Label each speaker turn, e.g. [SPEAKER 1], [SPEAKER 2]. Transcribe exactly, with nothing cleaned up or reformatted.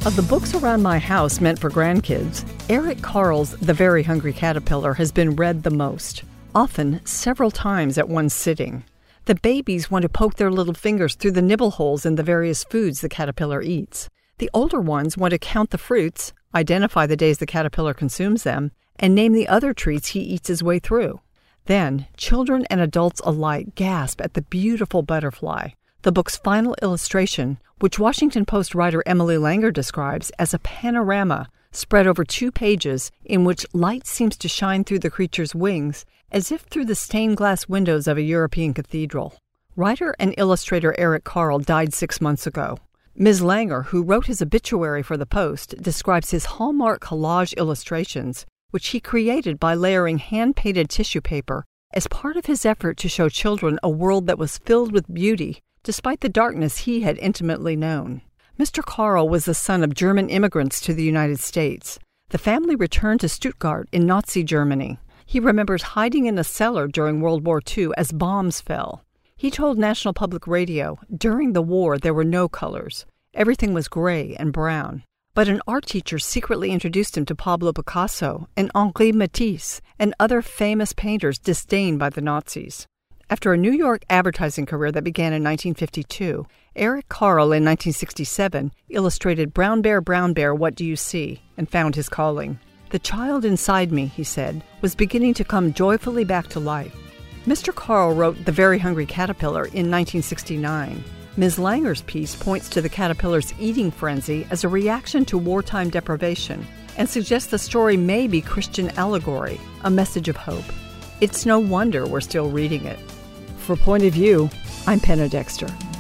[SPEAKER 1] Of the books around my house meant for grandkids, Eric Carle's The Very Hungry Caterpillar has been read the most, often several times at one sitting. The babies want to poke their little fingers through the nibble holes in the various foods the caterpillar eats. The older ones want to count the fruits, identify the days the caterpillar consumes them, and name the other treats he eats his way through. Then, children and adults alike gasp at the beautiful butterfly, the book's final illustration, which Washington Post writer Emily Langer describes as a panorama spread over two pages in which light seems to shine through the creature's wings as if through the stained glass windows of a European cathedral. Writer and illustrator Eric Carle died six months ago. Miz Langer, who wrote his obituary for the Post, describes his hallmark collage illustrations, which he created by layering hand-painted tissue paper as part of his effort to show children a world that was filled with beauty, despite the darkness he had intimately known. Mister Carle was the son of German immigrants to the United States. The family returned to Stuttgart in Nazi Germany. He remembers hiding in a cellar during World War Two as bombs fell. He told National Public Radio, during the war there were no colors. Everything was gray and brown. But an art teacher secretly introduced him to Pablo Picasso and Henri Matisse and other famous painters disdained by the Nazis. After a New York advertising career that began in nineteen fifty-two, Eric Carle in nineteen sixty-seven illustrated Brown Bear, Brown Bear, What Do You See? And found his calling. The child inside me, he said, was beginning to come joyfully back to life. Mister Carle wrote The Very Hungry Caterpillar in nineteen sixty-nine. Miz Langer's piece points to the caterpillar's eating frenzy as a reaction to wartime deprivation and suggests the story may be Christian allegory, a message of hope. It's no wonder we're still reading it. For Point of View, I'm Penna Dexter.